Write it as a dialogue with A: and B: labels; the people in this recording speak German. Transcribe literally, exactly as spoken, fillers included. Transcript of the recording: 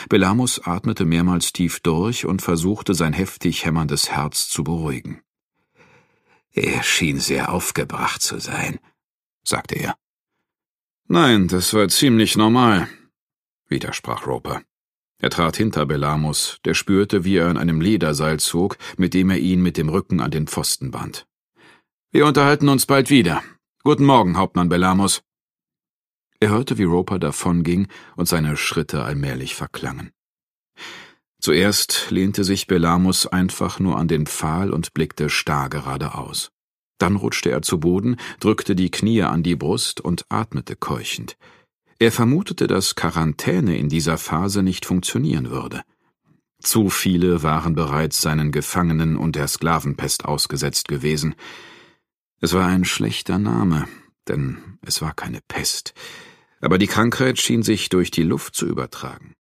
A: Belamos atmete mehrmals tief durch und versuchte, sein heftig hämmerndes Herz zu beruhigen. »Er schien sehr aufgebracht zu sein«, sagte er. »Nein, das war ziemlich normal«, widersprach Roper. Er trat hinter Belamos, der spürte, wie er an einem Lederseil zog, mit dem er ihn mit dem Rücken an den Pfosten band. »Wir unterhalten uns bald wieder. Guten Morgen, Hauptmann Belamos.« Er hörte, wie Roper davonging und seine Schritte allmählich verklangen. Zuerst lehnte sich Belamos einfach nur an den Pfahl und blickte starr geradeaus. Dann rutschte er zu Boden, drückte die Knie an die Brust und atmete keuchend. Er vermutete, dass Quarantäne in dieser Phase nicht funktionieren würde. Zu viele waren bereits seinen Gefangenen und der Sklavenpest ausgesetzt gewesen. Es war ein schlechter Name, denn es war keine Pest, aber die Krankheit schien sich durch die Luft zu übertragen.